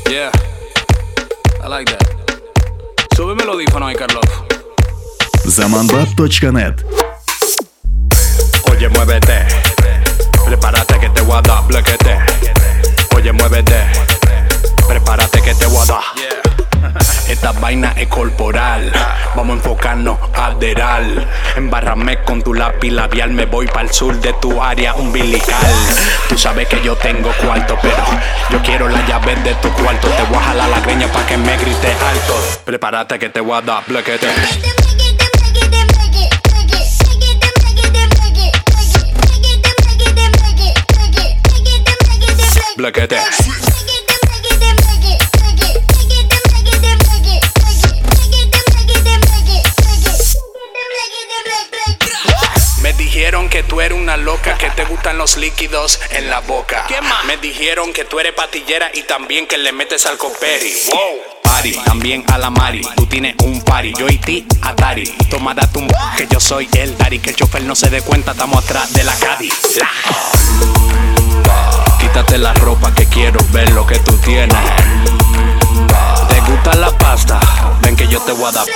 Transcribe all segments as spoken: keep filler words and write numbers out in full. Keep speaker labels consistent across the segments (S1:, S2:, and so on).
S1: Yeah, I like that. Súbeme el audífono ahí, Carlos.
S2: Zamanbab точка нет.
S1: Oye, muévete. Prepárate que te voy a dar blequete. Oye, muévete. Prepárate que te voy a dar. Esta vaina es corporal. Vamos a enfocarnos adheral. Embárrame con tu lápiz labial. Me voy para el sur de tu área umbilical. Tú sabes que yo tengo cuarto, pero yo quiero la llave de tu cuarto. Te voy a jalar la greña pa' que me grites alto. Prepárate que te voy a dar blequete. Blequete. Me dijeron que tú eres una loca, que te gustan los líquidos en la boca. ¿Qué más? Me dijeron que tú eres patillera y también que le metes al coperi. Wow. Party, también a la Mari. Tú tienes un party, yo y ti, Atari. Toma date un que yo soy el daddy. Que el chofer no se dé cuenta, estamos atrás de la Caddy. La. Quítate la ropa que quiero ver lo que tú tienes. ¿Te gusta la pasta? Ven que yo te voy a dar.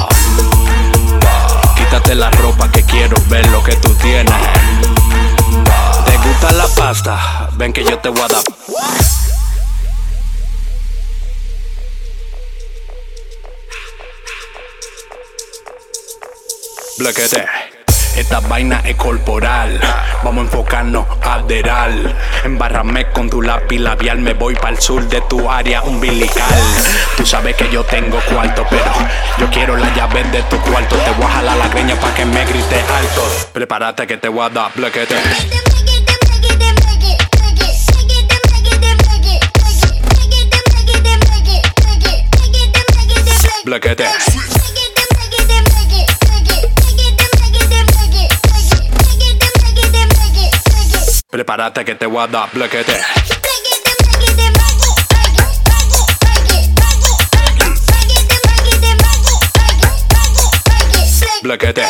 S1: Quítate la ropa que quiero ver lo que tú tienes. ¿Te gusta la pasta? Ven que yo te voy a dar. Blequete. Esta vaina es corporal. Vamos a enfocarnos adheral. Embárrame con tu lápiz labial. Me voy para el sur de tu área umbilical. Tú sabes que yo tengo cuarto, pero yo quiero la llave de tu cuarto. Te voy a jalar la greña pa' que me grites alto. Prepárate que te voy a dar blequete. Blequete. Prepárate que te voy a dar blequete. Blequete.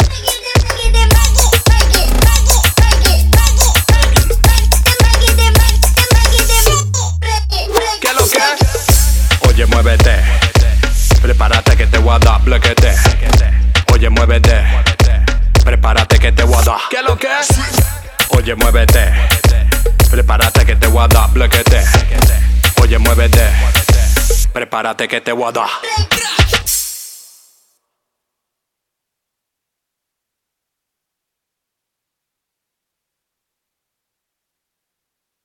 S1: ¿Qué es lo que? Oye, muévete. Prepárate que te voy a dar blequete. Oye, muévete. Prepárate que te voy a dar. ¿Qué es lo que? Oye, muévete. Prepárate que te voy a dar blequete. Oye, muévete. Prepárate que te voy a dar.